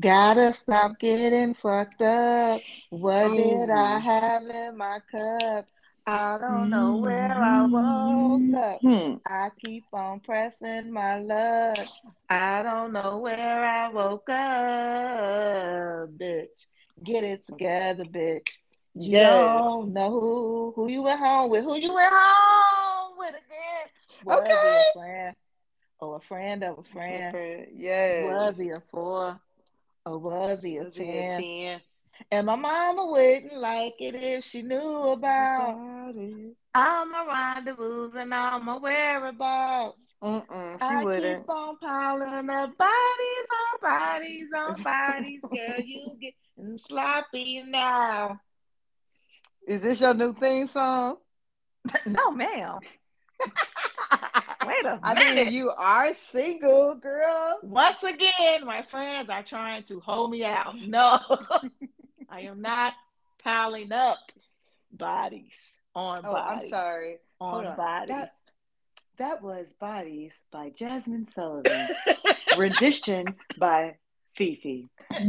Gotta stop getting fucked up. What did I Oh. have in my cup? I don't know where I woke up. Hmm. I keep on pressing my luck. I don't know where I woke up, bitch. Get it together, bitch. You Yes. don't know who you went home with. Who you went home with again? Was he a Okay. friend or a friend of a friend? Okay. Yes. Was he a four? Or was he a Was he a 10? 10? And my mama wouldn't like it if she knew about About it. all my rendezvous and all my whereabouts. Mm-mm. She I keep wouldn't. on piling up bodies on bodies on bodies. Girl, you getting sloppy now. Is this your new theme song? No, ma'am. Wait a I mean, minute. you are single, girl. Once again, my friends are trying to hold me out. No, I am not piling up bodies on Oh, I'm bodies sorry. Hold on on. bodies. That was Bodies by Jasmine Sullivan. Rendition by Fifi.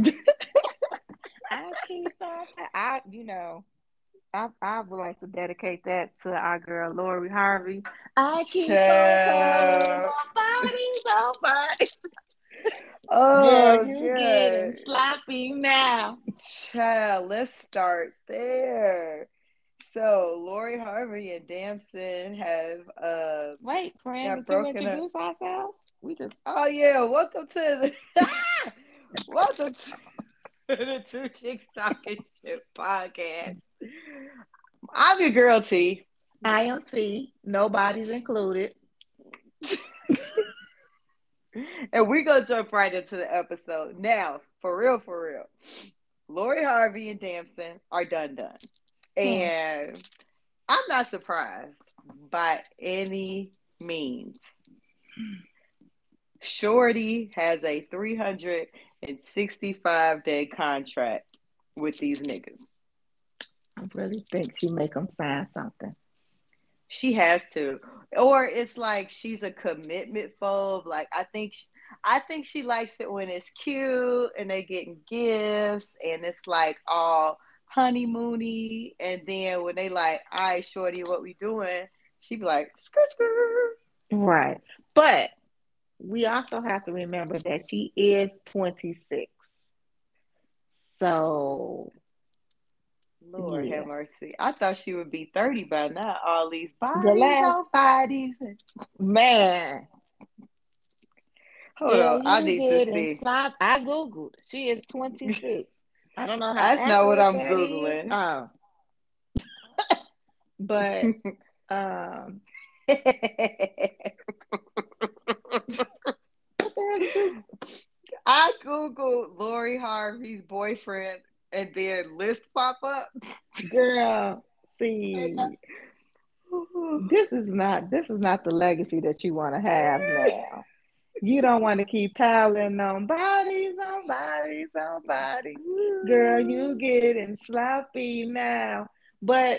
I keep on. I would like to dedicate that to our girl Lori Harvey. I keep on piling Child. on bodies on bodies. Girl, Oh, you getting good. sloppy now. Child, let's start there. So, Lori Harvey and Damson Wait, friend, have did you broken up. introduce ourselves? We just Oh yeah, welcome to the welcome to the Two Chicks Talking Shit podcast. I'm your girl T. IMT, nobody's included. And we're gonna jump right into the episode. Now, for real. Lori Harvey and Damson are done. Hmm. And I'm not surprised by any means. Shorty has a 365-day contract with these niggas. I really think she make them sign something. She has to, or it's like she's a commitment phobe. Like I think she likes it when it's cute and they getting gifts and it's like all honeymoony. And then when they like, all right, shorty, what we doing? She be like, skirt, skirt. Right. But we also have to remember that she is 26. So, Lord have yeah. mercy. I thought she would be 30 by now. All these The bodies last on bodies. man, Hold girl, on, I you need to get and see. slap. I Googled. She is 26. I don't know how That's not what accurate I'm that is. Googling. But um what the hell did you I Googled Lori Harvey's boyfriend and then list pop up. girl, And see, this is not the legacy that you want to have now. You don't want to keep piling on bodies, on bodies, on bodies. Girl, you getting sloppy now. But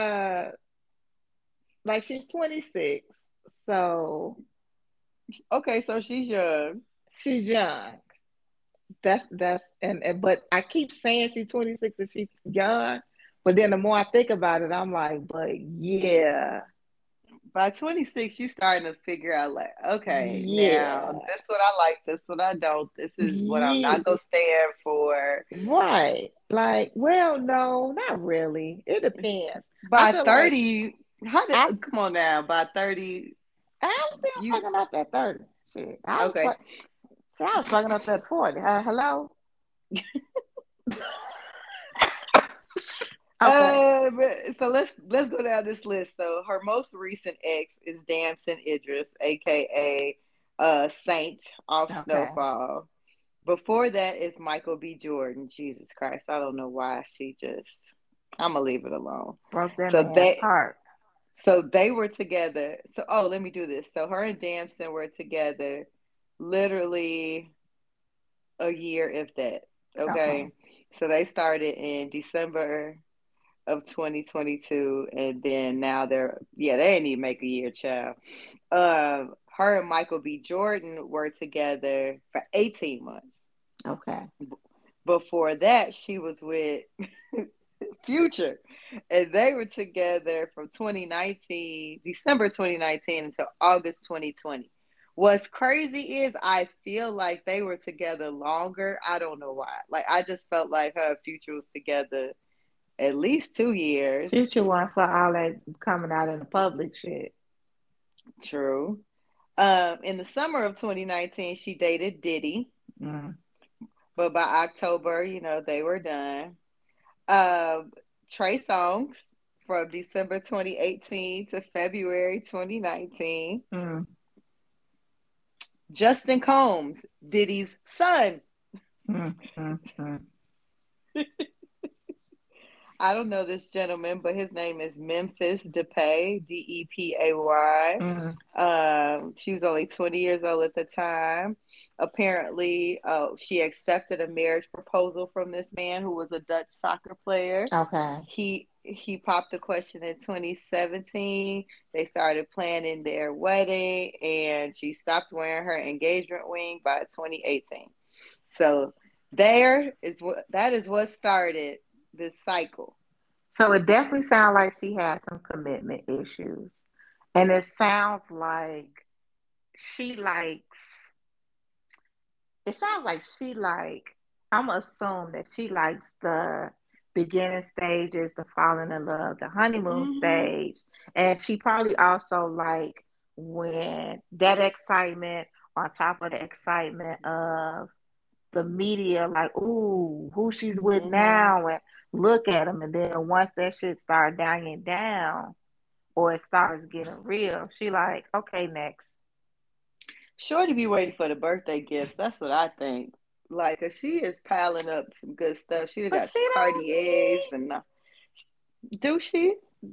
like she's 26, so okay, so she's young. she's young. That's and but I keep saying she's 26 and she's young, but then the more I think about it, I'm like, but yeah, By 26, you starting to figure out like, okay, now yeah, this what I like, this what I don't, this is what I'm yeah, not gonna stand for. right. Like, well, no, not really. It depends. I By feel like 30, I come on now, by 30, I'm still you fucking up at 30. Shit, okay. I was fucking up at 40. Hello. Okay. So let's go down this list. So her most recent ex is Damson Idris, aka Saint off Okay. Snowfall. Before that is Michael B. Jordan. Jesus Christ, I don't know why she just. I'm gonna leave it alone. Broke that So man's they heart. so they were together. So let me do this. So her and Damson were together, literally a year, if that. Okay. Okay, so they started in December of 2022, and then now they didn't even make a year, child. Her and Michael B. Jordan were together for 18 months. Okay. Before that, she was with Future, and they were together from 2019, December 2019 until August 2020. What's crazy is I feel like they were together longer. I don't know why. Like I just felt like her and Future was together at least 2 years. Future one for all that coming out in the public shit. True. In the summer of 2019, she dated Diddy, Mm. but by October, they were done. Um, Trey Songz from December 2018 to February 2019. Mm. Justin Combs, Diddy's son. Mm. Mm. Mm. I don't know this gentleman, but his name is Memphis Depay, Depay. Mm. She was only 20 years old at the time. Apparently, she accepted a marriage proposal from this man who was a Dutch soccer player. Okay. He popped the question in 2017. They started planning their wedding, and she stopped wearing her engagement ring by 2018. So that is what started this cycle. So it definitely sounds like she had some commitment issues. And it sounds like she likes, it sounds like she like, I'm gonna assume that she likes the beginning stages, the falling in love, the honeymoon Mm-hmm. stage. And she probably also like when that excitement on top of the excitement of the media, like, ooh, who she's with Mm-hmm. now, and look at them. And then once that shit start dying down or it starts getting real, she like, okay, next. Shorty be waiting for the birthday gifts. That's what I think. Like, if she is piling up some good stuff, she But got she some don't Cartiers need. and do she?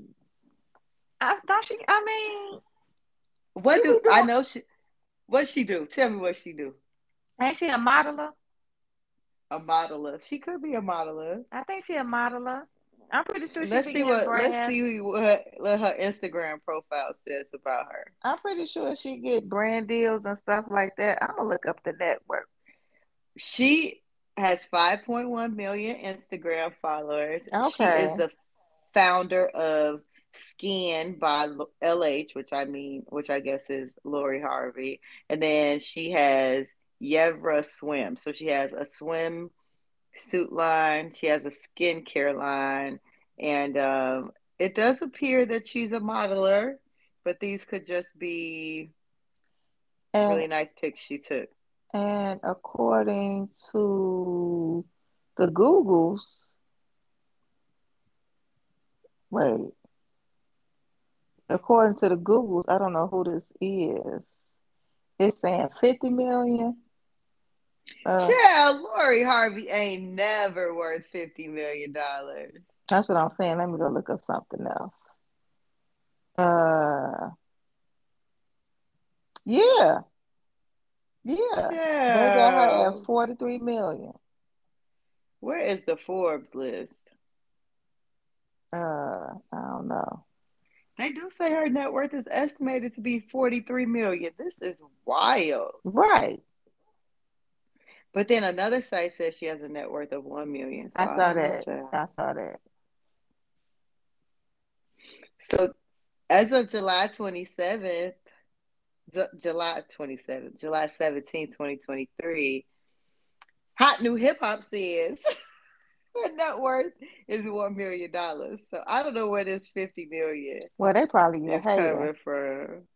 Don't she? I mean, she What do be I doing. know? What she do? Tell me what she do. Ain't she a modeler? A modeler. She could be a modeler. I think she a modeler. I'm pretty sure she Let's be see getting what let's brand. see what her Instagram profile says about her. I'm pretty sure she get brand deals and stuff like that. I'm gonna look up the network. She has 5.1 million Instagram followers. She is Okay. the founder of Skin by LH, which I guess is Lori Harvey. And then she has Yevra Swim. So she has a swim suit line, she has a skincare line, and it does appear that she's a modeler, but these could just be And really nice pics she took. and according to the Googles, wait, according to the Googles, I don't know who this is. It's saying 50 million. Uh, Yeah, Lori Harvey ain't never worth $50 million. that's what I'm saying. Let me go look up something else. Uh, yeah, yeah. They got her at Chill. 43 million. Where is the Forbes list? I don't know. They do say her net worth is estimated to be 43 million. This is wild. Right. But then another site says she has a net worth of 1 million. So I I saw don't know, that. child. I saw that. So as of July 27th, July 17th, 2023, Hot New Hip Hop says her net worth is $1 million. So I don't know where this 50 million Well, they probably a is hater. coming from.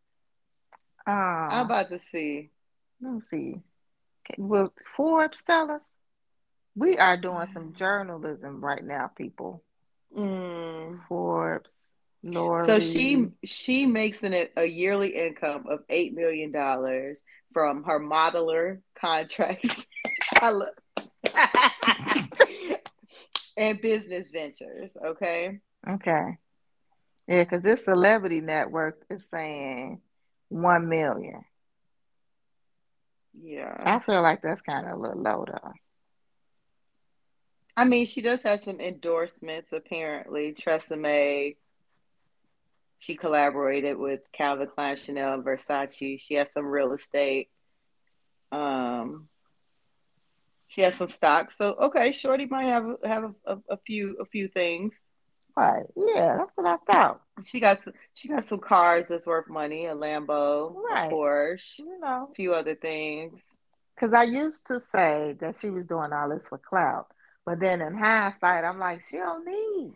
I'm Uh, about to see. let me see. Will Forbes tell us? We are doing some journalism right now, people. Mm. Forbes, So Lori. she makes a yearly income of $8 million from her modeler contracts. I love and business ventures. Okay. Okay. Yeah, because this celebrity network is saying 1 million. Yeah. I feel like that's kind of a little low though. I mean, she does have some endorsements, apparently. Tresemme, she collaborated with Calvin Klein, Chanel, and Versace. She has some real estate. Um, She has some stock. So okay, Shorty might have a few things. Right. Yeah, that's what I thought. She got some cars that's worth money, a Lambo, a Right. Porsche, You know, a few other things. because I used to say that she was doing all this for clout, but then in hindsight, I'm like, she don't need.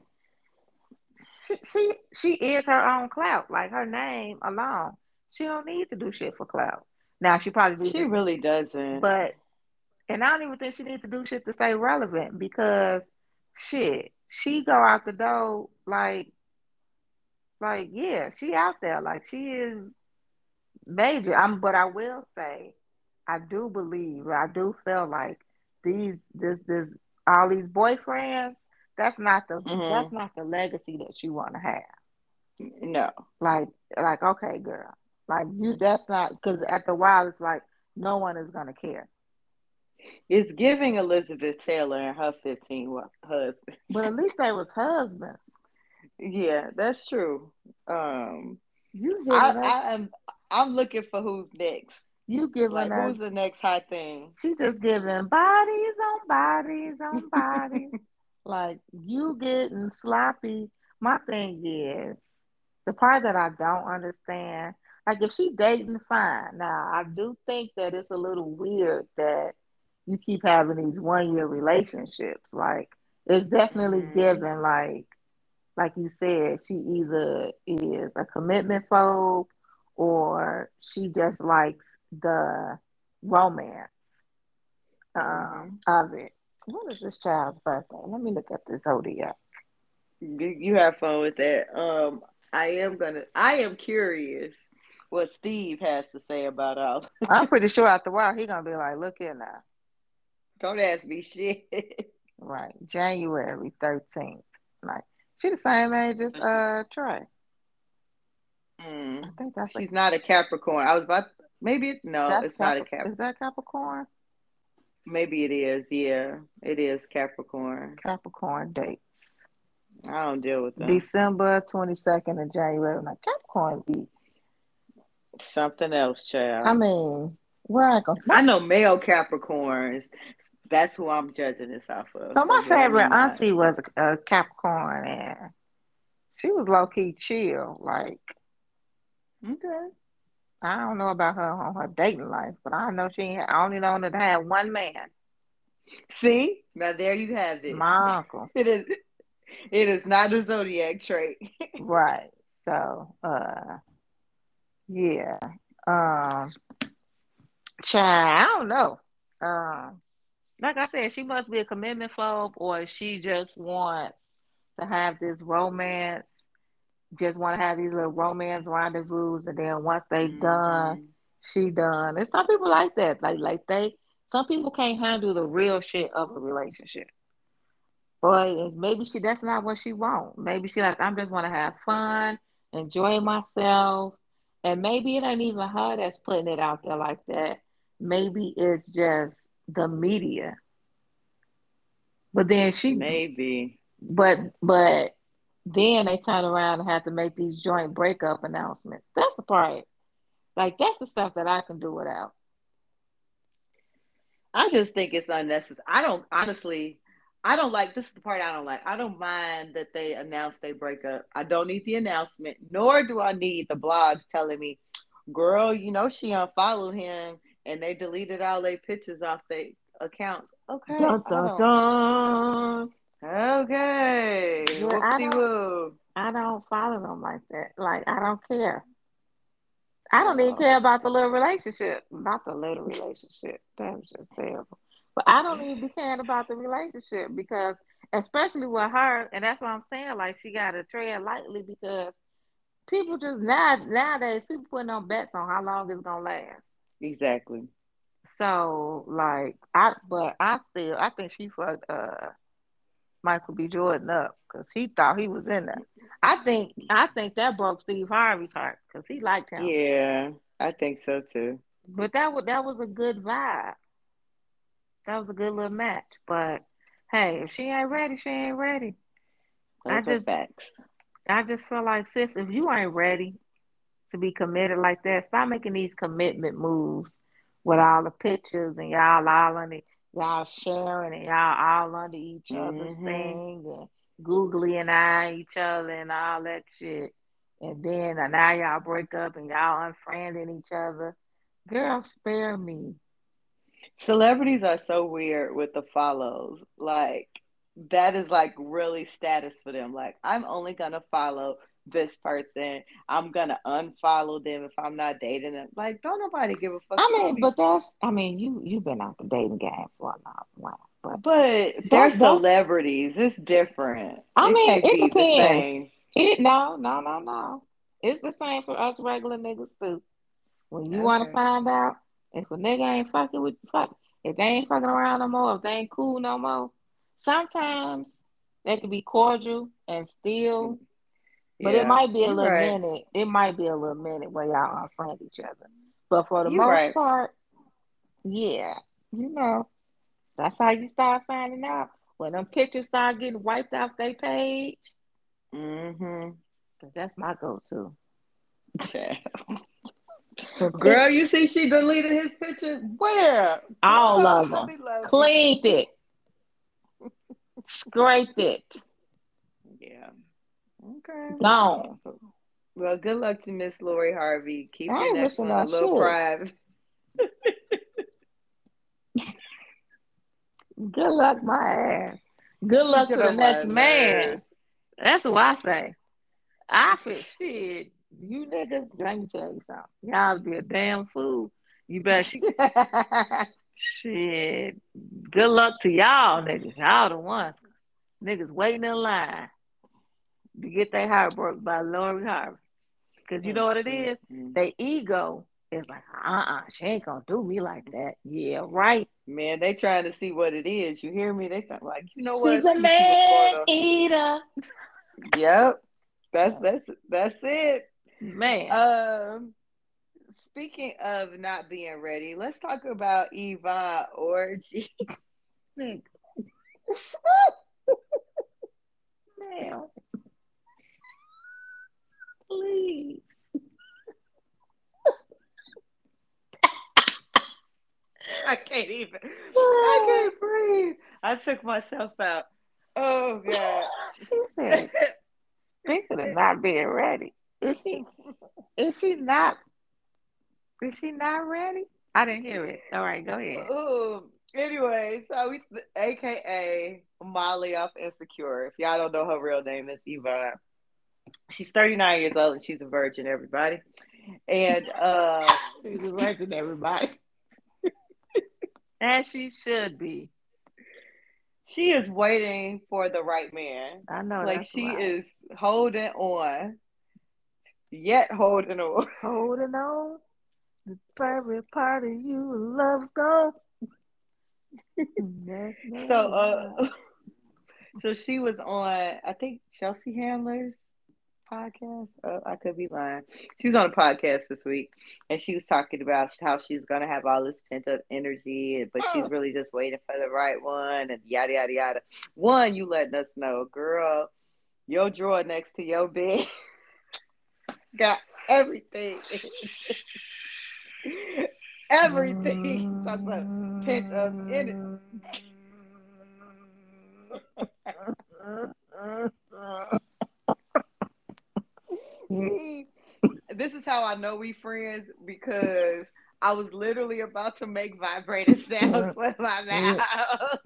She is her own clout, like her name alone. She don't need to do shit for clout. Now she probably needs She to, really doesn't. but and I don't even think she needs to do shit to stay relevant because shit, she go out the door like yeah, she out there like she is major. But I will say, I do believe, I do feel like this all these boyfriends. That's Hmm. not the legacy that you want to have. No, Like okay, girl, like you. That's not because at the while it's like no one is gonna care. it's giving Elizabeth Taylor and her 15 husbands. But at least they was husbands. Yeah, that's true. Um, You I giving us, I am I'm looking for who's next. you giving Like, us. who's the next hot thing? She just giving bodies on bodies on bodies. Like you getting sloppy. My thing is the part that I don't understand. Like if she dating, fine. Now I do think that it's a little weird that you keep having these 1 year relationships. Like it's definitely Hmm. given like you said, she either is a commitment phobe or she just likes the romance Hmm. of it. What is this child's birthday? Let me look at this zodiac. You have fun with that. I am curious what Steve has to say about all of I'm pretty this. sure after a while he gonna be like, look here now. Don't ask me shit. Right. January 13th. Like she the same age as Trey. I Mm. think that's a She's not a Capricorn. I was about no, that's it's not a Is that Capricorn? maybe it is. Yeah, it is Capricorn. Capricorn date. I don't deal with them. December 22nd and January. Like Capricorn be Something else, I child. mean, where I go my I know male Capricorns. That's who I'm judging this off of. so So my yeah, let me favorite not. auntie was a Capricorn and she was low key chill. Like Okay. I don't know about her on her dating life, but I know she ain't, I only know her to have one man, See, now there you have it. my uncle. It is. It is not a zodiac trait. Right. So, yeah. Um, child, I don't know. Like I said, she must be a commitment phobe, or she just wants to have this romance, just want to have these little romance rendezvous, and then once they done, Hmm. she done. And some people like that. Some people can't handle the real shit of a relationship. Or maybe that's not what she want. Maybe she like, I'm just want to have fun, enjoy myself. And maybe it ain't even her that's putting it out there like that. Maybe it's just the media. But then Maybe. but then they turn around and have to make these joint breakup announcements. That's the part. Like that's the stuff that I can do without. I just think it's unnecessary. I don't honestly. I don't like this is the part I don't like. I don't mind that they announce they break up. I don't need the announcement, nor do I need the blogs telling me, girl, she unfollowed him and they deleted all their pictures off their accounts. Okay, Dun I dun don't. dun. Okay, Yeah, whoopsie woo. I don't follow them like that. Like I don't care. I don't even Oh, care about the little relationship. Not the little relationship. That was just terrible. But I don't even be caring about the relationship because, especially with her, and that's what I'm saying. Like she got to tread lightly because people just nowadays people putting on bets on how long it's gonna last. exactly. So like I think she fucked Michael B. Jordan up because he thought he was in there. I think that broke Steve Harvey's heart because he liked him. Yeah, I think so too. But that was a good vibe. That was a good little match. But hey, if she ain't ready, she ain't ready. I Those are just facts. I just feel like sis, if you ain't ready to be committed like that, stop making these commitment moves with all the pictures and y'all all on it. y'all sharing and y'all all under each other's Mm-hmm. thing and googly and eye each other and all that shit. And then now y'all break up and y'all unfriending each other. Girl, spare me. Celebrities are so weird with the follows. Like that is like really status for them. Like I'm only gonna follow this person. I'm gonna unfollow them if I'm not dating them. Like don't nobody give a fuck. I You don't mean, be. but that's I mean, you've been out the dating game for a long while, but But they're that's celebrities. It's different. I It mean, can't it be the depends. same. No. It's the same for us regular niggas too. When you want to Okay. find out if a nigga ain't fucking with fuck, if they ain't fucking around no more, if they ain't cool no more, sometimes they can be cordial and still, but it Yeah, might be a you're little right. minute. It might be a little minute where y'all unfriend each other. But for the You're most right. part, yeah, you know, that's how you start finding out when them pictures start getting wiped off their page. Mm-hmm. 'Cause that's my go-to. The Girl, pic, you see she deleted his picture? Where? all Girl, of let them, me love you. cleaned it, scraped it, Yeah. Okay. gone. Well, good luck to Miss Lori Harvey. Keep I your ain't next wishing one a her little shit. private. Good luck, my ass. Good You luck get to the on my next man. nerves. That's what I say. I feel shit. You niggas, let me tell you something. Y'all be a damn fool. You better shit. Good luck to y'all niggas. Y'all the ones. Niggas waiting in line to get their heart broke by Lori Harvey. Because you know Mm, what it mm, is? mm. They ego is like, she ain't gonna do me like that. Yeah, right. Man, they trying to see what it is. You hear me? They sound like, you know She's what? a Let me see what's going man on. eater. Yep. That's Oh, that's it. man. Um Speaking of not being ready, let's talk about Yvonne Orgy. Nigga, man, please. I can't even. I can't breathe. I took myself out. Oh God. She said, speaking of not being ready, is she not is she not ready? I didn't hear it. All right, go ahead. Ooh. Anyway, so we, AKA Molly off Insecure. If y'all don't know her real name, it's Yvonne. She's 39 years old and she's a virgin, everybody. And She's a legend, everybody. As she should be. she is waiting for the right man. I know Like that's she right. is holding on, yet holding on. Holding on. The favorite part of you love's gone. That's So no lie. so she was on I think Chelsea Handler's podcast. I could be lying. She was on a podcast this week, and she was talking about how she's gonna have all this pent up energy, but she's really just waiting for the right one, and yada yada yada. One, you letting us know, girl, your drawer next to your bed got everything, everything. Talk about pent up energy. See, this is how I know we friends because I was literally about to make vibrating sounds with my mouth.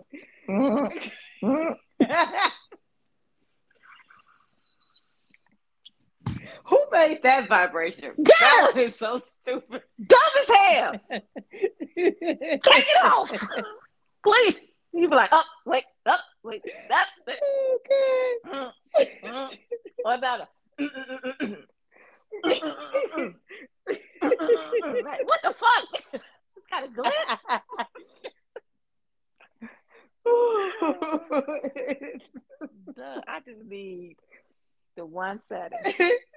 Who made that vibration? That Girl, one is so stupid. dumb as hell. Take it off, please. You be like, wait, up. What about it? Like, what the fuck? It's kind of glitch. Duh, I just need the one setting.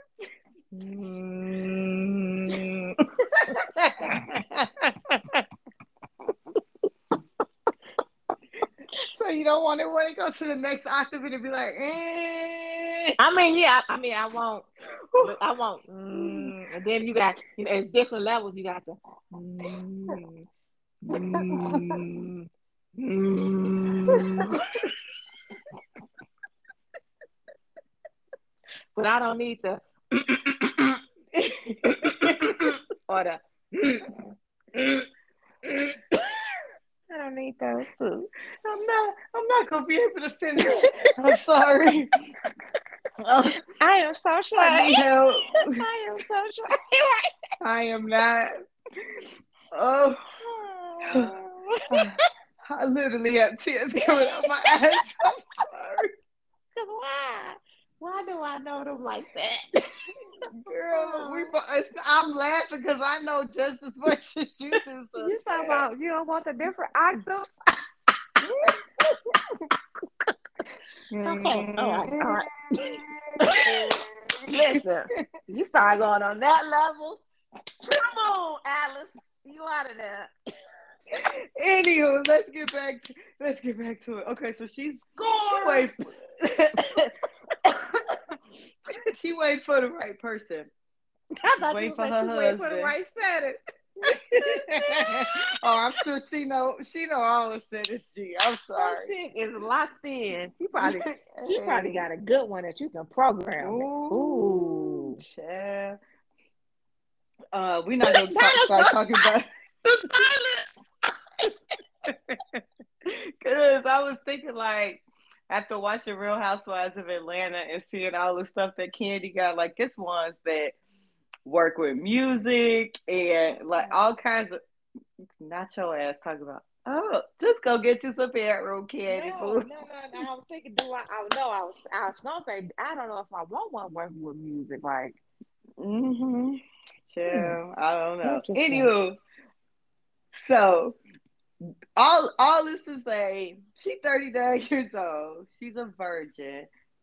So you don't want it when it goes to the next octave and be like, eh. I mean, yeah, I won't. But I won't. And then you got, it's different levels. You got the. Mm. But I don't need the or the I don't need those two. I'm not gonna be able to finish. I'm sorry. I am so shy. I need help. I am so shy. I am not. Oh, I literally have tears coming out my eyes. I'm sorry. Cause why? Why do I know them like that? Girl, I'm laughing because I know just as much as you do. So You talking about you don't want the different octaves? Okay, all right, all right. Listen, you start going on that level. Come on, Alice, you out of there. Anywho, let's get back to it. Okay, so she wait she wait for the right person. I She's thought you waiting was for like her she wait for the husband. right setting. Oh, I'm sure she know all the sentences. I'm That sorry. shit is locked in. She probably got a good one that you can program it. Ooh, Ooh. child. We're not gonna start That talking about is the because I was thinking like after watching Real Housewives of Atlanta and seeing all the stuff that Candy got, like it's ones that work with music and like all kinds of not your ass talking about. Oh, just go get you some bedroom candy, No, boo. no, no, no. I was thinking, do I know I was gonna say I don't know if I want one working with music. Like, Mm-hmm. hmm, Chill. I don't know. interesting. Anywho, so all this to say, she's 39 years old. She's a virgin.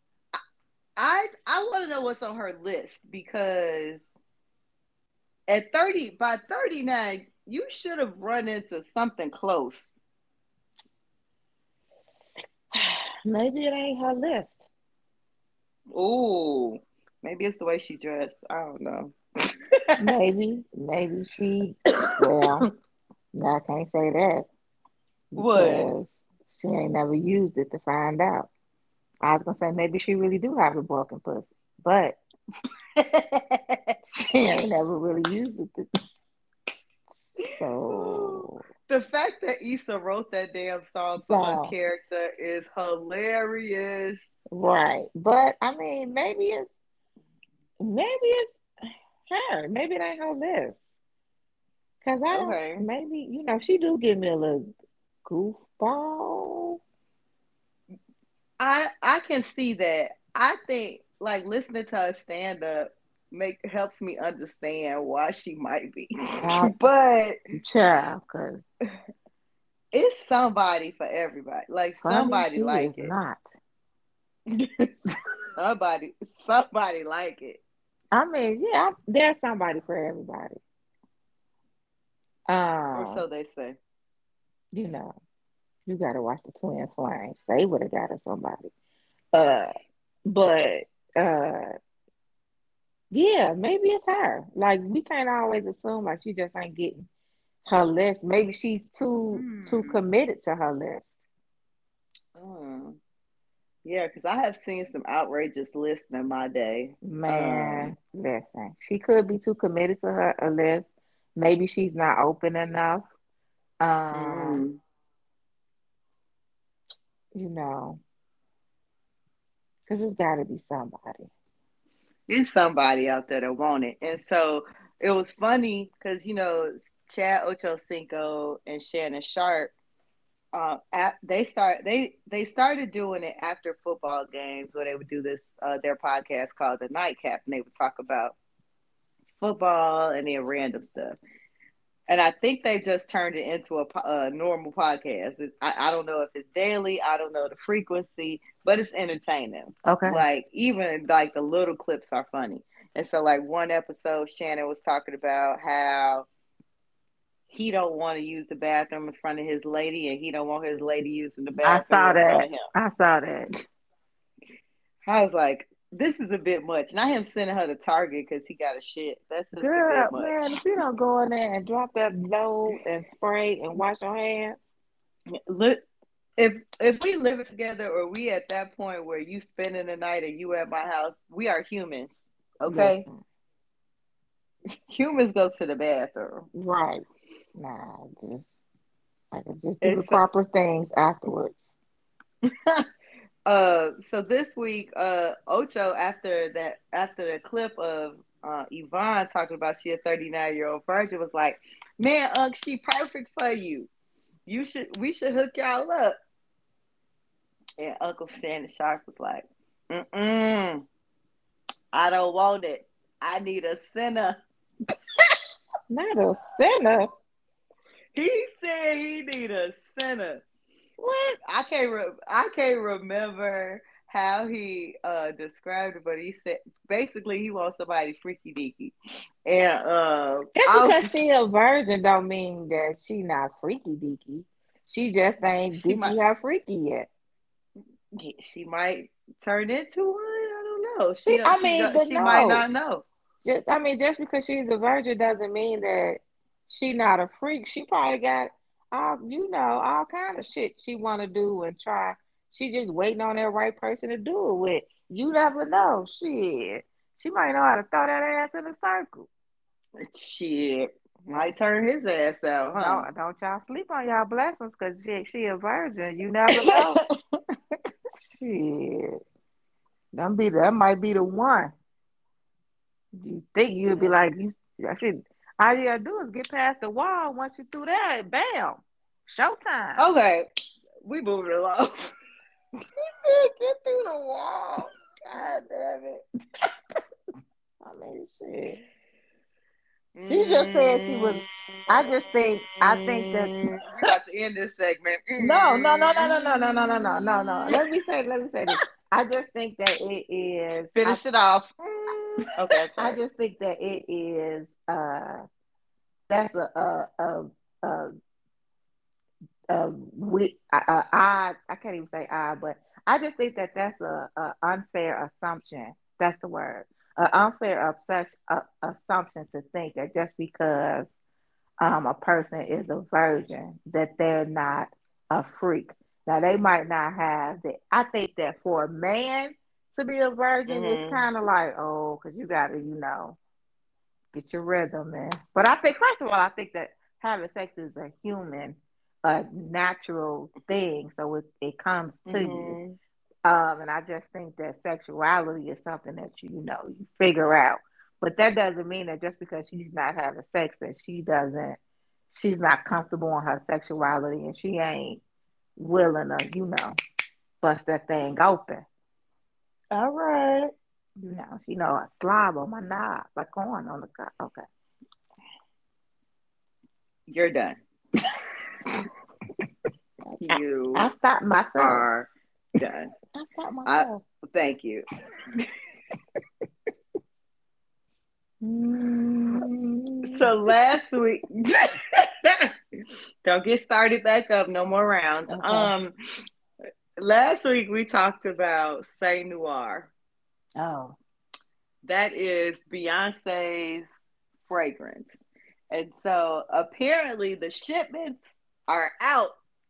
I want to know what's on her list because at 30, by 39, you should have run into something close. Maybe it ain't her list. Ooh, maybe it's the way she dressed. I don't know. Maybe she. Well, no, I can't say that What? because she ain't never used it to find out. I was gonna say maybe she really do have a broken pussy, but she ain't never really used it. So, The fact that Issa wrote that damn song for her so character is hilarious. right. But I mean, maybe it's her. Maybe it ain't her list. Cause I don't. Okay. Maybe she do give me a little goofball. I can see that. I think like listening to her stand up helps me understand why she might be. I, But child, cause it's somebody for everybody. Like funny somebody she like is not. it. somebody like it. I mean, yeah, there's somebody for everybody. Or Um, so they say. you know, you gotta watch the Twin Flames. They would have got us somebody. Uh, but yeah, maybe it's her. Like we can't always assume like she just ain't getting her list. Maybe she's too Hmm. committed to her list. Oh. Yeah, because I have seen some outrageous lists in my day. Man, listen, she could be too committed to her a list. Maybe she's not open enough. Um, Mm, you know, because it's got to be somebody. there's somebody out there that want it. And so it was funny because, Chad Ochocinco and Shannon Sharp, they started doing it after football games where they would do this, their podcast called The Nightcap, and they would talk about football and then random stuff. And I think they just turned it into a normal podcast. I don't know if it's daily. I don't know the frequency, but it's entertaining. Okay. Like even like the little clips are funny. And so like one episode, Shannon was talking about how he don't want to use the bathroom in front of his lady, and he don't want his lady using the I bathroom saw in front that. of him. I saw that. I was like, this is a bit much. Not him sending her to Target because he got a shit. That's just a bit Girl, man, if much. you don't go in there and drop that load and spray and wash your hands, Look, if we live together or we at that point where you spending the night and you at my house, we are humans. Okay? Listen, Humans go to the bathroom. right. Nah, just I can just do the It's proper things afterwards. so this week, Ocho after the clip of Yvonne talking about she a 39-year-old virgin was like, man, she perfect for you. We should hook y'all up. And Uncle Shannon Sharp was like, mm-mm, I don't want it. I need a sinner. Not a sinner. He said he need a sinner. What? I can't remember how he described it, but he said basically he wants somebody freaky deaky. And Just I because was she a virgin don't mean that she not freaky deaky. She just ain't she might deaky her freaky yet. she might turn into one. I don't know. See, I mean, but She might not no. know. Just because she's a virgin doesn't mean that she not a freak. She probably got all kind of shit she want to do and try. She just waiting on that right person to do it with. You never know. Shit, she might know how to throw that ass in a circle. Shit. Might turn his ass out, Don't y'all sleep on y'all blessings because she a virgin. You never know. huh? Shit, that might be the one. You think you'd be like you? I should. All you gotta do is get past the wall. Once you through that, bam, showtime. Okay, we moving along. She said, "Get through the wall." God damn it. I mean, shit. She just said she was. Mm, I just think. I think that. we about to end this segment. No, no, no, no, no, no, no, no, no, no, no, no. Let me say this. I just think that it is. Finish it off. Okay, I'm I sorry. just think that it is. That's a I can't even say odd, but I just think that that's a unfair assumption. That's the word. An unfair assumption to think that just because a person is a virgin that they're not a freak. Now they might not have that. I think that for a man to be a virgin, it's Mm-hmm. kind of like, oh, because you got to, get your rhythm, man. But I think, first of all, I think that having sex is a human, a natural thing, so it comes to you. Mm-hmm. And I just think that sexuality is something that you figure out. But that doesn't mean that just because she's not having sex that she's not comfortable in her sexuality and she ain't willing to, bust that thing open. All right. She know a slob on my knob, like corn on the cup. Okay. You're done. I You stopped myself. are done. I stopped I myself. thank you. Mm, So last week, don't get started back up. No more rounds. okay. Last week we talked about Saint Noir. Oh. That is Beyonce's fragrance. And so apparently the shipments are out.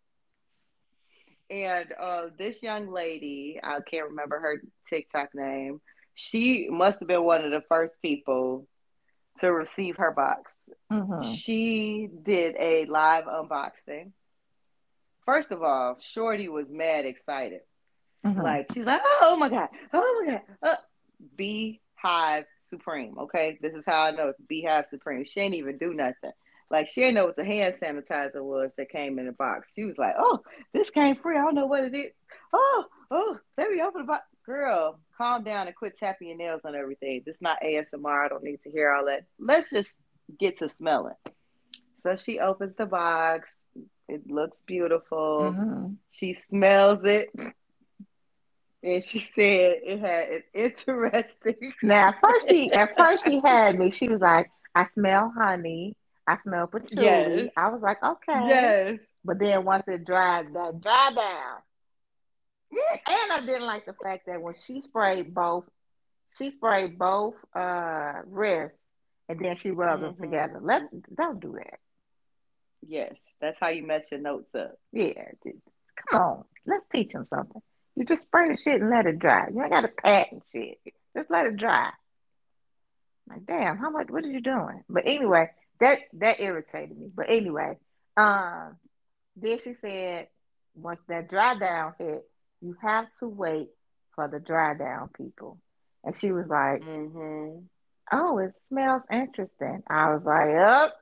And this young lady, I can't remember her TikTok name, she must have been one of the first people to receive her box. Mm-hmm. She did a live unboxing. First of all, Shorty was mad excited. Mm-hmm. Like, she was like, oh my God, oh my God. Beehive Supreme, okay? This is how I know it's Beehive Supreme. She ain't even do nothing. Like, she didn't know what the hand sanitizer was that came in the box. She was like, oh, this came free. I don't know what it is. Let me open the box. Girl, calm down and quit tapping your nails on everything. This is not ASMR. I don't need to hear all that. Let's just get to smelling. So she opens the box. It looks beautiful. Mm-hmm. She smells it. And she said it had an interesting Now, at smell. first she had me. She was like, "I smell honey. I smell Yes. patchouli." I was like, "Okay," Yes. but then once it dried down, and I didn't like the fact that when she sprayed both wrists, and then she rubbed them Mm-hmm. together. Don't do that. Yes, that's how you mess your notes up. Yeah, come on. Let's teach him something. You just spray the shit and let it dry. You ain't got to pat and shit. Just let it dry. Like, damn, how much? What are you doing? But anyway, that irritated me. But anyway, um, then she said, once that dry down hit, you have to wait for the dry down people. And she was like, Mm-hmm. "Oh, it smells interesting." I was like, "Up,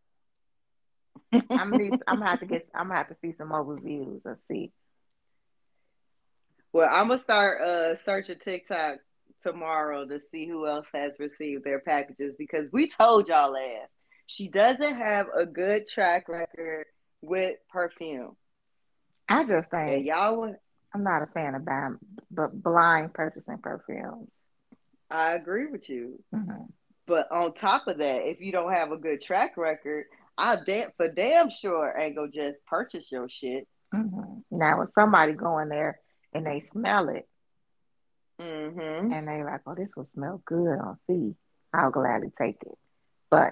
I'm gonna have to see some more reviews and see." Well, I'm gonna start searching TikTok tomorrow to see who else has received their packages because we told y'all last she doesn't have a good track record with perfume, I just and think y'all. I'm not a fan of buying, but blind purchasing perfumes. I agree with you, Hmm. but on top of that, if you don't have a good track record, for damn sure ain't gonna just purchase your shit. Now, if somebody go in there and they smell it Mm-hmm. and they like, "Oh, this will smell good on C," I'll gladly take it. But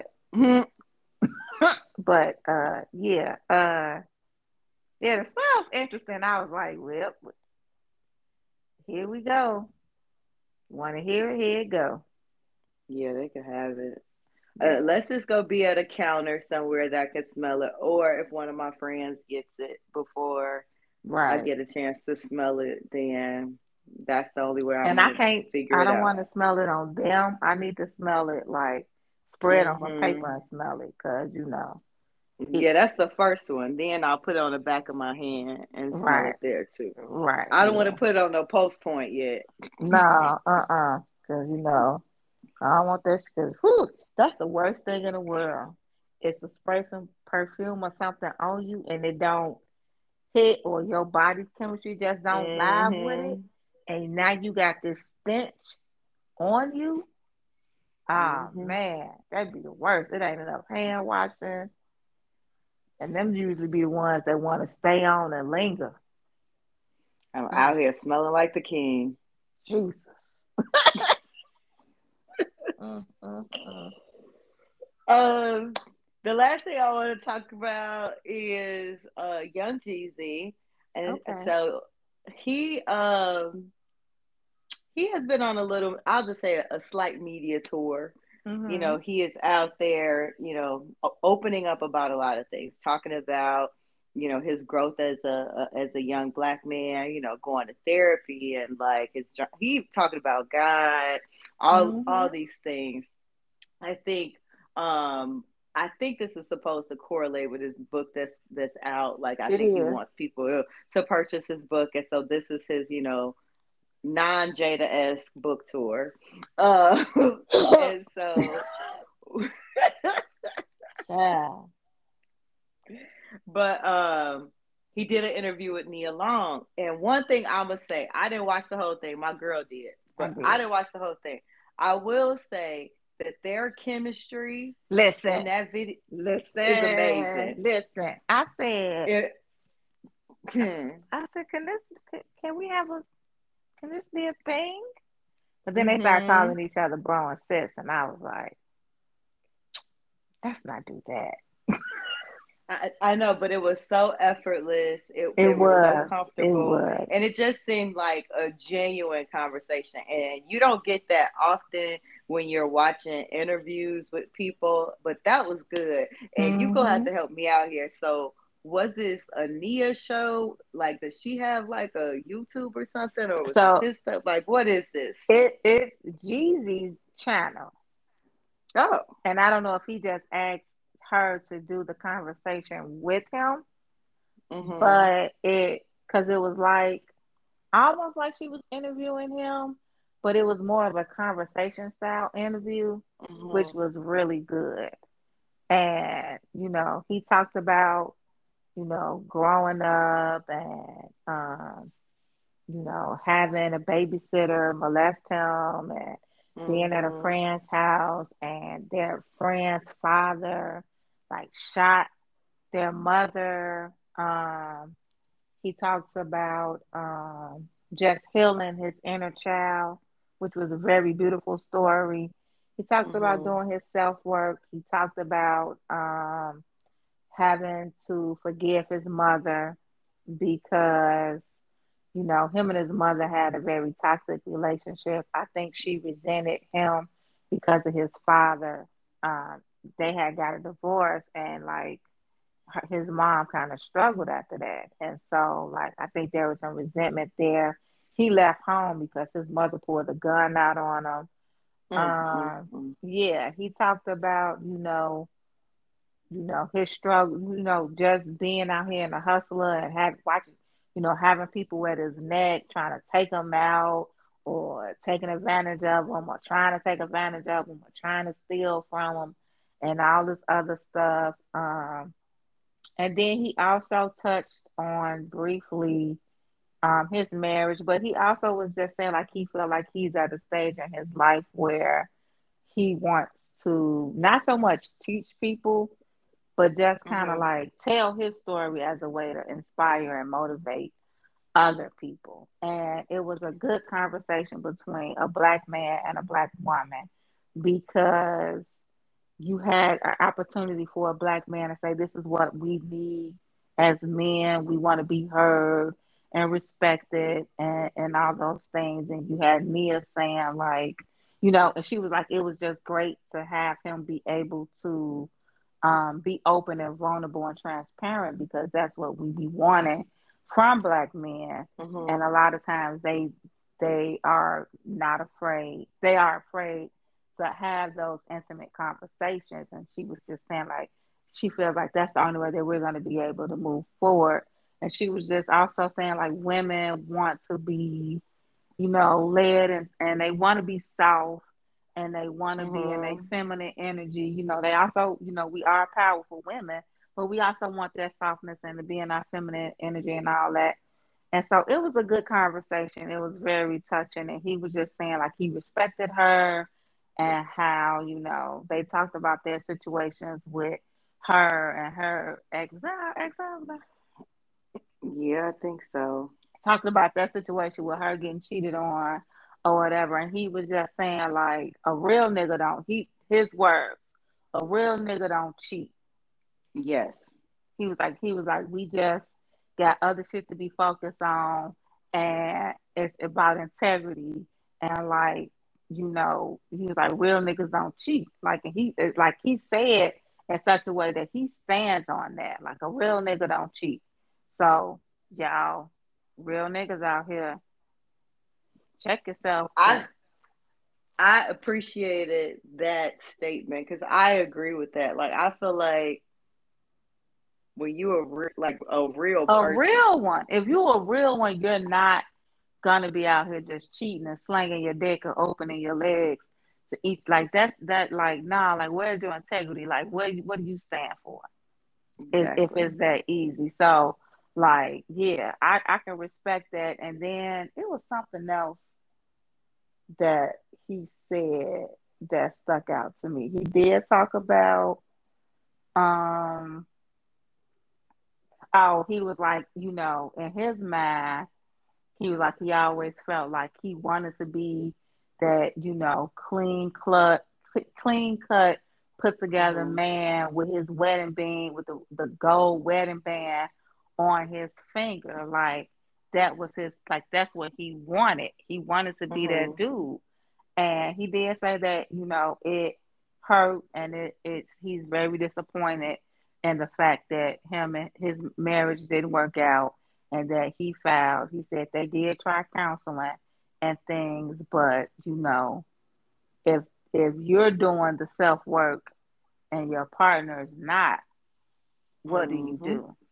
yeah, yeah, the smell's interesting. I was like, "Well, here we go. Want to hear it? Here it go." Yeah, they could have it. Yeah, Let's just go be at a counter somewhere that could smell it, or if one of my friends gets it before I right. get a chance to smell it, then that's the only way I'm And I gonna can't. figure I it don't out. want to smell it on them. I need to smell it like spread on some paper Hmm. and smell it, cause it. Yeah, that's the first one. Then I'll put it on the back of my hand and smell Right, it there too. right, I don't want to yeah. put it on no post point yet. No, cause I don't want that. Cause whew, that's the worst thing in the world. Is to spray some perfume or something on you and it don't hit or your body's chemistry just don't vibe with it, Hmm. and now you got this stench on you. Ah Hmm. man, that'd be the worst. It ain't enough hand washing, and them usually be the ones that want to stay on and linger. I'm Mm, out here smelling like the king. Jesus. Mm. Um, the last thing I want to talk about is Young Jeezy, and Okay. so he um he has been on a little, I'll just say a slight media tour. You know, Mhm. he is out there, opening up about a lot of things, talking about, his growth as a young black man, going to therapy and like he talking about God, all Mhm. these things. I think um I think this is supposed to correlate with his book that's out. Like I It think he is. wants people to purchase his book, and so this is his, non Jada esque book tour. Uh, and so, Yeah, but he did an interview with Nia Long, and one thing I'm gonna say, I didn't watch the whole thing. My girl did, I but I did. didn't watch the whole thing. I will say that their chemistry in Listen, that video is listen, amazing. listen. It, I said, can we have a, can this be a thing? But then they started mm-hmm. calling each other bro and sis, and I was like, let's not do that. I know, but it was so effortless. It They were so was, it comfortable, was. and it just seemed like a genuine conversation. And you don't get that often when you're watching interviews with people, but that was good. And you gonna have Hmm. to help me out here. So, was this a Nia show? Like, does she have like a YouTube or something, or was this So his stuff? Like, what is this? it's Jeezy's channel, Oh, and I don't know if he just asked her to do the conversation with him, mm-hmm, but because it was like almost like she was interviewing him, but it was more of a conversation style interview, which mm-hmm, was really good. And, he talked about, growing up and, having a babysitter molest him and being at a mm-hmm, friend's house and their friend's father like shot their mother. He talks about just healing his inner child, which was a very beautiful story. He talks about mm-hmm, doing his self work. He talked about having to forgive his mother because, him and his mother had a very toxic relationship. I think she resented him because of his father. Uh, they had got a divorce, and like his mom kind of struggled after that. And so, like, I think there was some resentment there. He left home because his mother pulled a gun out on him. Mm, mm, mm. Yeah, he talked about, his struggle, just being out here in the hustler and watching, having people at his neck trying to take him out or taking advantage of him or trying to take advantage of him or trying to steal from him and all this other stuff. And then he also touched on briefly his marriage, but he also was just saying like he felt like he's at a stage in his life where he wants to not so much teach people, but just kind of Mm-hmm. like tell his story as a way to inspire and motivate other people. And it was a good conversation between a black man and a black woman because you had an opportunity for a black man to say, this is what we need as men. We want to be heard and respected and all those things. And you had Mia saying, like, and she was like, it was just great to have him be able to be open and vulnerable and transparent because that's what we be wanting from black men. Mm-hmm. And a lot of times they are not afraid. They are afraid to have those intimate conversations. And she was just saying like she feels like that's the only way that we're going to be able to move forward. And she was just also saying like women want to be, led and they want to be soft and they want to be in a Mm-hmm. feminine energy. They also, we are powerful women, but we also want that softness and to be in our feminine energy and all that. And so it was a good conversation. It was very touching. And he was just saying like he respected her and how, they talked about their situations with her and her ex-husband. Yeah, I think so. Talked about that situation with her getting cheated on or whatever. And he was just saying like a real nigga don't his words, a real nigga don't cheat. Yes. He was like, we just got other shit to be focused on and it's about integrity and like, he was like, real niggas don't cheat. Like and it's like he said in such a way that he stands on that. Like a real nigga don't cheat. So y'all, real niggas out here, check yourself, I cause I appreciated that statement because I agree with that. Like I feel like when you are like a real a person, real one. If you a real one, you're not gonna be out here just cheating and slanging your dick or opening your legs to eat. Like that. Like nah. Like where's your integrity? Like what do you stand for? If exactly. it's that easy. So like yeah, I can respect that. And then it was something else that he said that stuck out to me. He did talk about um oh he was like in his mind he was like he always felt like he wanted to be that clean cut put together Mm-hmm. man with his wedding band with the gold wedding band on his finger like that was his like that's what he wanted to be that Mm-hmm. dude. And he did say that, it hurt and it's he's very disappointed in the fact that him and his marriage didn't work out and that he filed. He said they did try counseling and things, but if you're doing the self work and your partner is not, what do you Mm-hmm. do?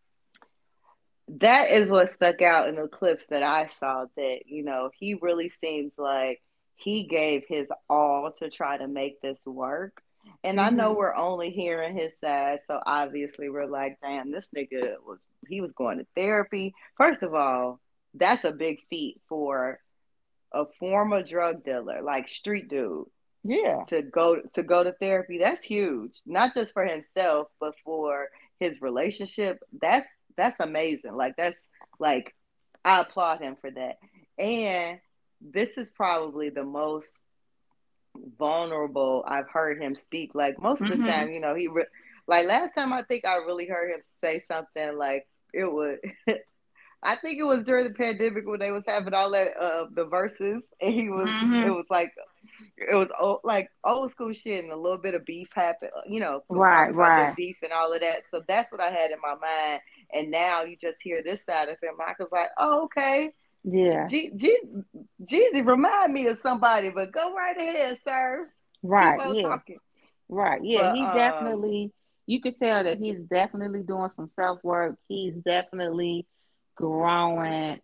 That is what stuck out in the clips that I saw. That he really seems like he gave his all to try to make this work. And I know Mhm. we're only hearing his side, so obviously we're like, damn, this nigga was going to therapy. First of all, that's a big feat for a former drug dealer, like street dude, Yeah. to go to therapy. That's huge, not just for himself but for his relationship. That's amazing. Like that's like I applaud him for that. And this is probably the most vulnerable I've heard him speak. Like most of the Mhm. time, Like last time, I think I really heard him say something like it would. I think it was during the pandemic when they was having all that the verses, and it Mm-hmm. was like like old school shit, and a little bit of beef happened. Right, Talking about their right. beef and all of that. So that's what I had in my mind. And now you just hear this side of him. Michael's like, oh, okay. Yeah. Jeezy remind me of somebody, but go right ahead, sir. Keep Right, on yeah. talking. Right. Yeah, But he definitely, you could tell that he's definitely doing some self work. He's definitely growing,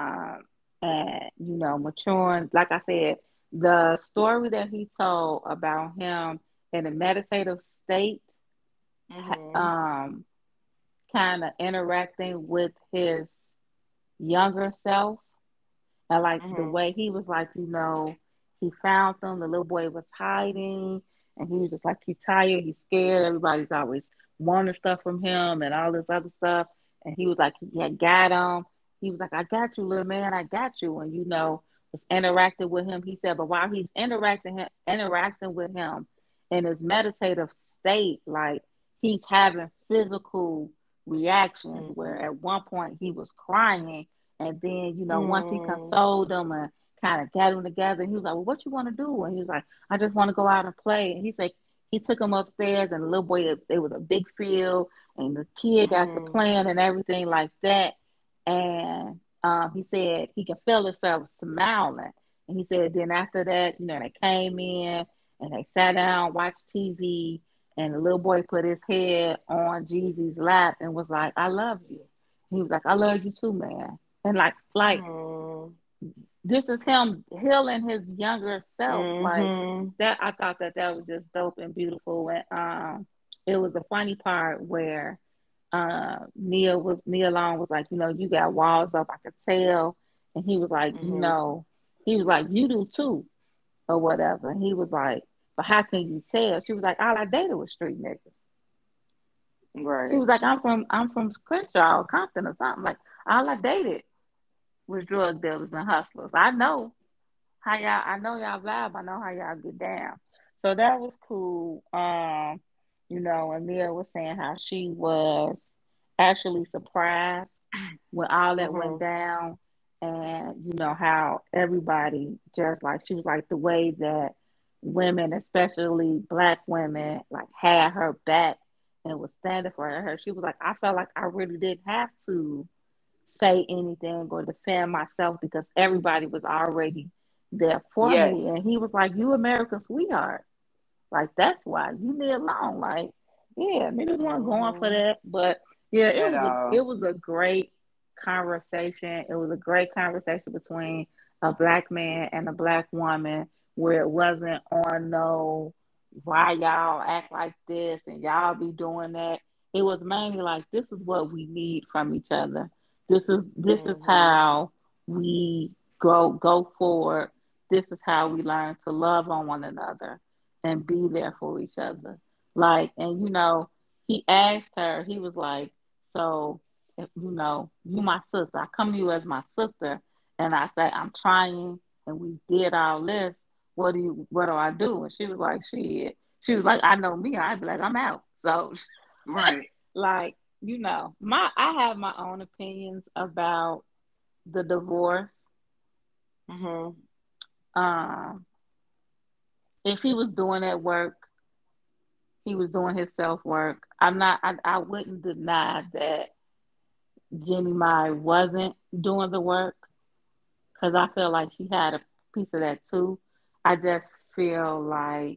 and, maturing. Like I said, the story that he told about him in a meditative state, hmm um, kind of interacting with his younger self. And like the hmm way he was like, he found them, the little boy was hiding, and he was just like, he's tired, he's scared, everybody's always wanting stuff from him and all this other stuff. And he was like, he had got him. He was like, I got you, little man, I got you. And was interacting with him. He said, but while he's interacting with him in his meditative state, like he's having physical reactions where hmm at one point he was crying, and then, once he hmm consoled them and kind of got them together, he was like, well, what you want to do? And he was like, I just want to go out and play. And he said he took him upstairs, and the little boy, it was a big field, and the kid got the hmm plan and everything like that. And he said he could feel himself smiling. And he said then after that, they came in and they sat down, watched TV, and the little boy put his head on Jeezy's lap and was like, I love you. He was like, I love you too, man. And like hmm this is him healing his younger self. Like hmm that, I thought that was just dope and beautiful. And it was a funny part where Neil Long was like, you got walls up, I could tell. And he was like, hmm you do too, or whatever. And he was like, but how can you tell? She was like, all I dated was street niggas. She Right. was like, I'm from Crenshaw, Compton, or something. Like all I dated was drug dealers and hustlers. I know y'all vibe. I know how y'all get down. So that was cool. And Mia was saying how she was actually surprised when all that went hmm down, and how everybody just like she was like the way that women, especially black women, like had her back and was standing for her. She was like, I felt like I really didn't have to say anything or defend myself because everybody was already there for me. Yes. And he was like, you America's sweetheart. Like, that's why you live long. Like, yeah, niggas weren't going for hmm that. But yeah, it At was a it all. was a great conversation. It was a great conversation between a black man and a black woman where it wasn't on no why y'all act like this and y'all be doing that. It was mainly like this is what we need from each other. This is hmm how we go forward. This is how we learn to love on one another and be there for each other. Like, and he asked her, he was like, so, if, you my sister. I come to you as my sister, and I say, I'm trying, and we did all this. What do I do? And she was like, shit. She was like, I know me. I'd be like, I'm out. So, Right. like, I have my own opinions about the divorce. hmm Um, if he was doing that work, he was doing his self work. I wouldn't deny that Jenny Mai wasn't doing the work because I feel like she had a piece of that too. I just feel like,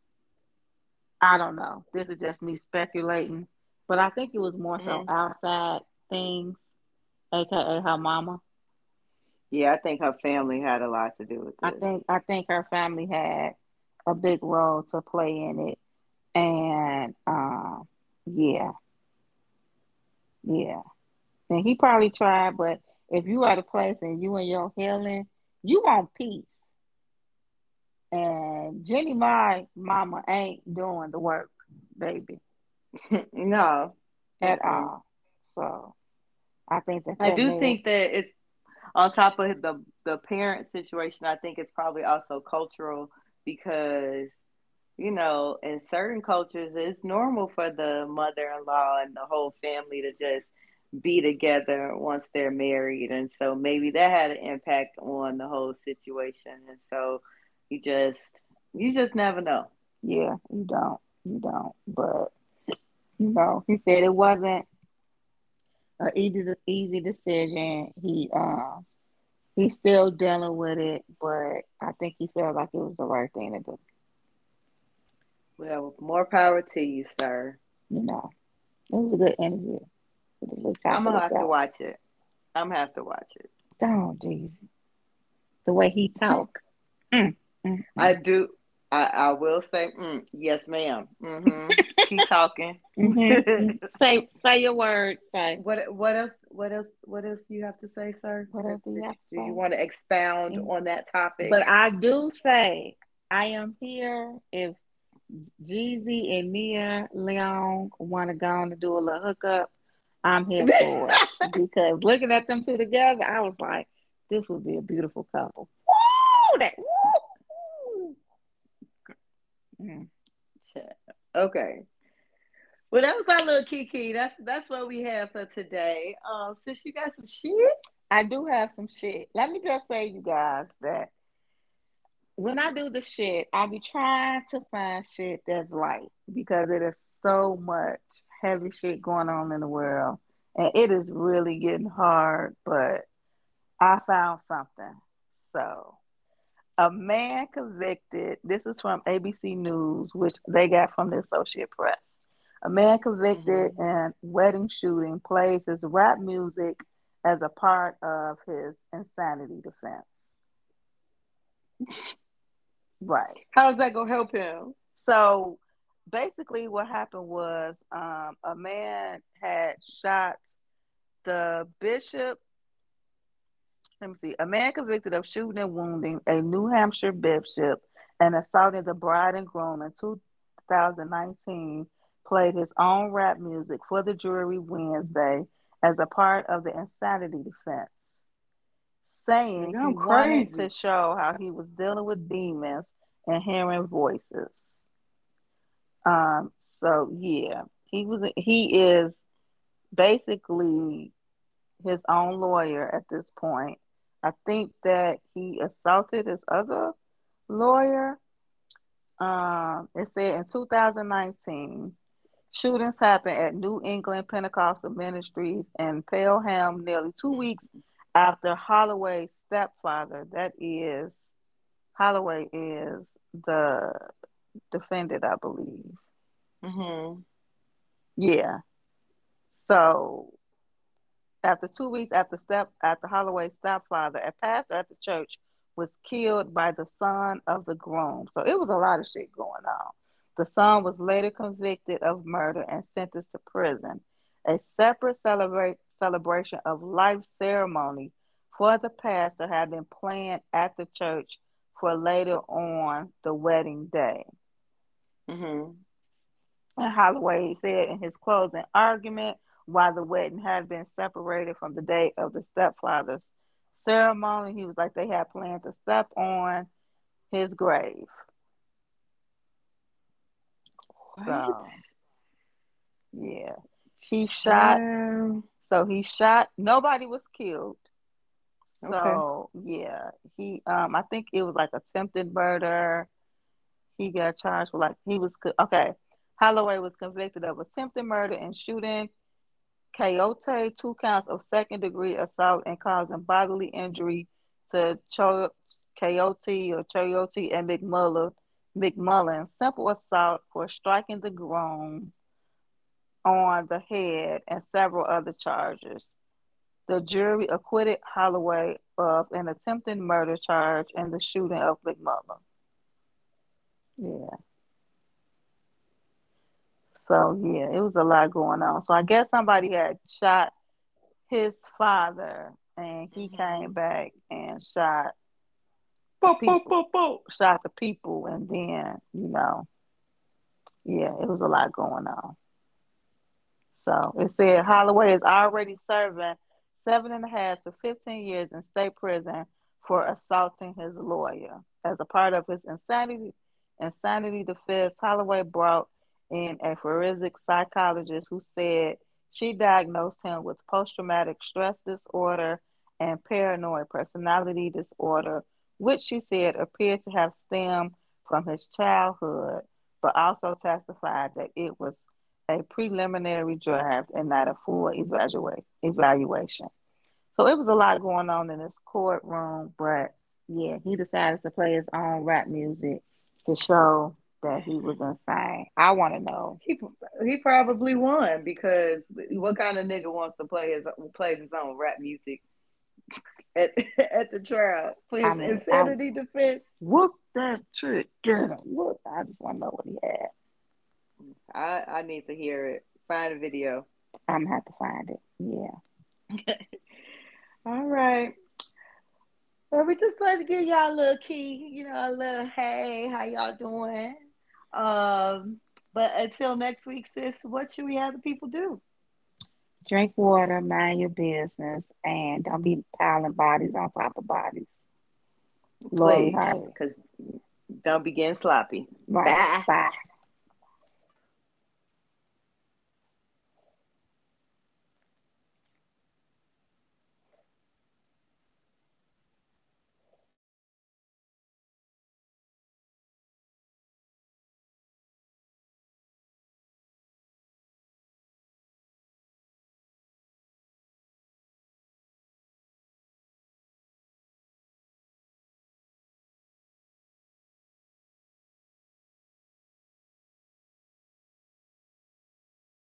I don't know. This is just me speculating, but I think it was more so hmm outside things, aka her mama. Yeah, I think her family had a lot to do with I this. think I think her family had a big role to play in it, and yeah, yeah. And he probably tried, but if you at a place and you and your healing, you want peace. And Jenny my mama ain't doing the work, baby, No. at Mm-mm. all. So I think that I that do made think that it's on top of the parent situation. I think it's probably also cultural because in certain cultures, it's normal for the mother-in-law and the whole family to just be together once they're married. And so maybe that had an impact on the whole situation. And so you just you just never know. Yeah, you don't. But he said it wasn't an easy decision. He's still dealing with it, but I think he felt like it was the right thing to do. Well, more power to you, sir. You know, it was a good interview with the little I'm top of gonna the have to south. watch it. I'm gonna have to watch it. Oh, Jesus, the way he talk. Mm, mm, mm. I do. I will say, yes, ma'am. Keep talking. Mm-hmm. Say your word. Say What else do you have to say, sir? what else do you have to Do you say? want to expound Mm. on that topic? But I do say I am here if Jeezy and Mia Leon want to go on to do a little hookup. I'm here for it because looking at them two together, I was like, this would be a beautiful couple. Woo! Woo! Mm. Okay. Well, that was our little Kiki. That's what we have for today. Since you got some shit. I do have some shit. Let me just say, you guys, that when I do the shit, I be trying to find shit that's light because it is so much heavy shit going on in the world, and it is really getting hard. But I found something. So, a man convicted. This is from ABC News, which they got from the Associated Press. A man convicted Mm-hmm. in wedding shooting plays his rap music as a part of his insanity defense. Right. How's that gonna help him? So basically, what happened was a man had shot the bishop. Let me see. A man convicted of shooting and wounding a New Hampshire bishop and assaulting the bride and groom in 2019 played his own rap music for the jury Wednesday as a part of the insanity defense, saying Nigga, he I'm wanted to crazy. show how he was dealing with demons and hearing voices. Um, so yeah, he is basically his own lawyer at this point. I think that he assaulted his other lawyer. It said in 2019, shootings happened at New England Pentecostal Ministries in Pelham nearly 2 weeks after Holloway's stepfather, that is, Holloway is the defendant, I believe. Mm-hmm. Yeah. So after 2 weeks after Holloway's stepfather, a pastor at the church was killed by the son of the groom. So it was a lot of shit going on. The son was later convicted of murder and sentenced to prison. A separate celebration of life ceremony for the pastor had been planned at the church for later on the wedding day. Mm-hmm. And Holloway said in his closing argument, while the wedding had been separated from the day of the stepfather's ceremony, he was like they had planned to step on his grave. What? So yeah, he shot. Child. He shot. Nobody was killed. Okay. So yeah, he. I think it was like attempted murder. He got charged with okay. Holloway was convicted of attempted murder and shooting Coyote, 2 counts of second degree assault and causing bodily injury to Coyote or Choyote and McMullen, simple assault for striking the groom on the head, and several other charges. The jury acquitted Holloway of an attempted murder charge and the shooting of McMullen. Yeah. So yeah, it was a lot going on. So I guess somebody had shot his father and he came Mm-hmm. back and the Bo, bo, people bo, bo. shot the people, and then yeah, it was a lot going on. So it said Holloway is already serving 7.5 to 15 years in state prison for assaulting his lawyer as a part of his Insanity Defense, Holloway brought in a forensic psychologist who said she diagnosed him with post traumatic stress disorder and paranoid personality disorder, which she said appeared to have stemmed from his childhood, but also testified that it was a preliminary draft and not a full evaluation. So it was a lot going on in this courtroom, but yeah, he decided to play his own rap music to show that he was insane. I want to know. He probably won because what kind of nigga wants to plays his own rap music at at the trial for I his mean, I insanity defense? whoop that trick, get him. Whoop. I just want to know what he had. I need to hear it. Find a video. I'm gonna have to find it. Yeah. All right. Well, we just like to give y'all a little key, a little hey, how y'all doing? But until next week, sis, what should we have the people do? Drink water, mind your business, and don't be piling bodies on top of bodies. Lori Please, Harvey. because don't be getting sloppy. Right. Bye. Bye.